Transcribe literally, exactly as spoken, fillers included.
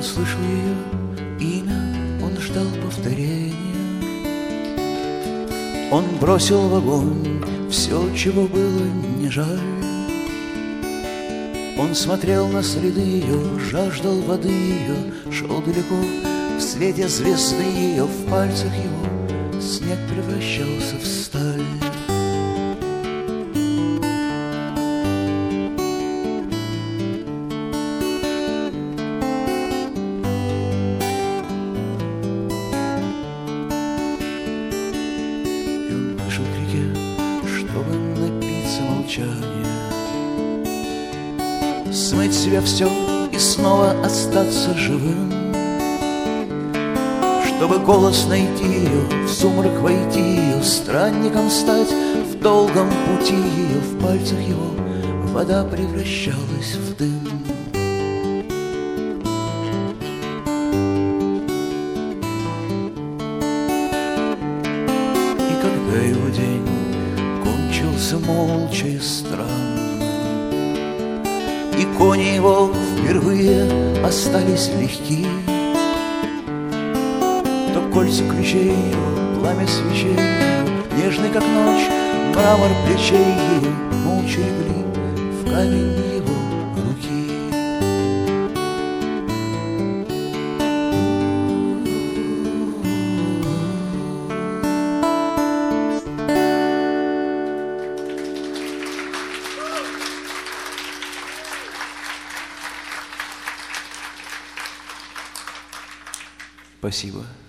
Он слышал ее имя, он ждал повторения. Он бросил в огонь все, чего было не жаль. Он смотрел на следы ее, жаждал воды ее, шел далеко в свете звезды ее, в пальцах его снег превращался в сталь. И он вышел к реке, чтобы напиться молчания, смыть с себя все и снова остаться живым, чтобы голос найти ее, в сумрак войти ее, странником стать в долгом пути ее, в пальцах его вода превращалась в дым. И когда его день кончился молча и странно, и кони его впервые остались легки, то кольца ключей его, пламя свечей его, нежный как ночь, мрамор плечей ее молча легли в камень его руки. Спасибо.